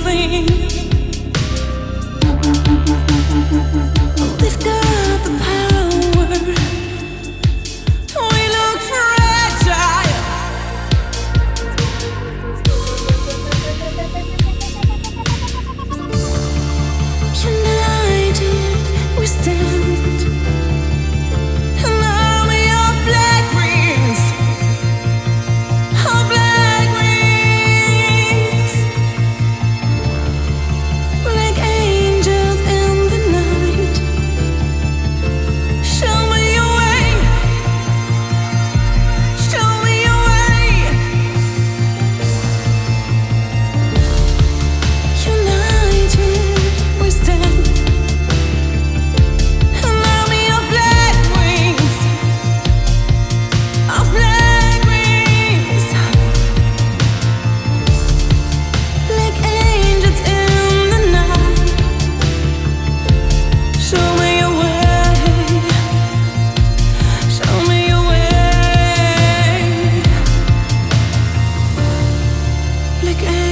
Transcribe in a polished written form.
something. They've got the power. We look fragile. United we stand. An army of black wings. Of black wings. Like angels in the night. Show me your way. Show me your way. United we stand. An army of black wings. Of black wings. Like angels in the night. Show me your way. Show me your way. Like